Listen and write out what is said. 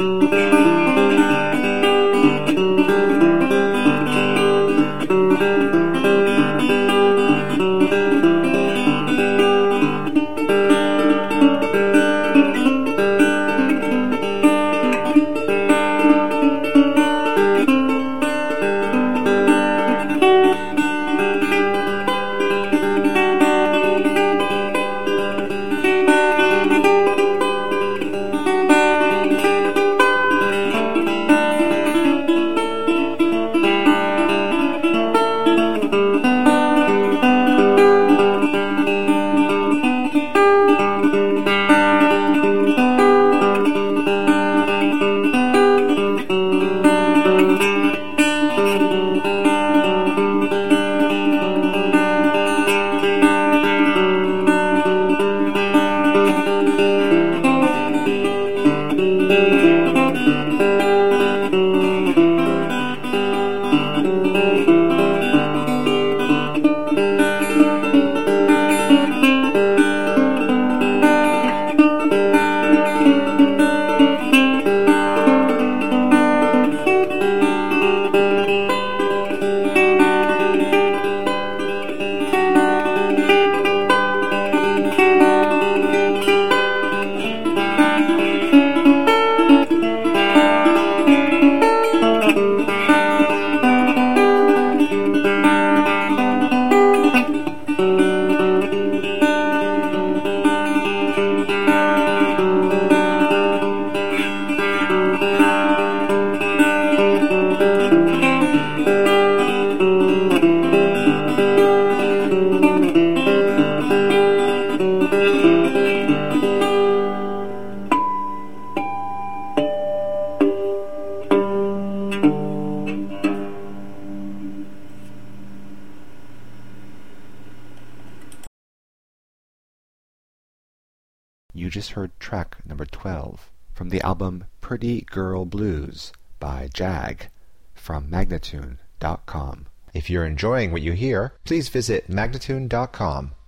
You just heard track number 12 from the album Pretty Girl Blues by Jag from Magnatune.com. If you're enjoying what you hear, please visit Magnatune.com